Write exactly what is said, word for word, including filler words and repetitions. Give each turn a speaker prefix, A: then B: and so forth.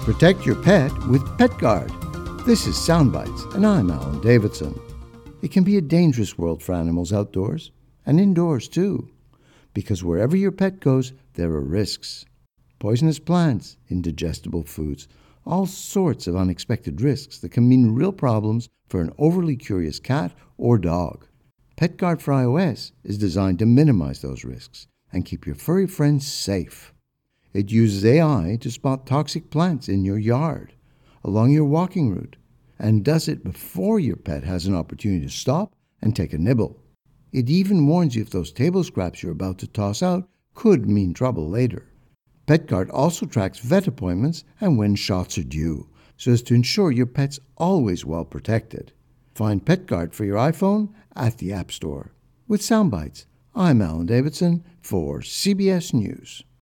A: Protect your pet with PetGuard. This is Soundbites, and I'm Alan Davidson. It can be a dangerous world for animals outdoors, and indoors too, because wherever your pet goes, there are risks. Poisonous plants, indigestible foods, all sorts of unexpected risks that can mean real problems for an overly curious cat or dog. PetGuard for iOS is designed to minimize those risks and keep your furry friends safe. It uses A I to spot toxic plants in your yard, along your walking route, and does it before your pet has an opportunity to stop and take a nibble. It even warns you if those table scraps you're about to toss out could mean trouble later. PetGuard also tracks vet appointments and when shots are due, so as to ensure your pet's always well protected. Find PetGuard for your iPhone at the App Store. With Soundbites, I'm Alan Davidson for C B S News.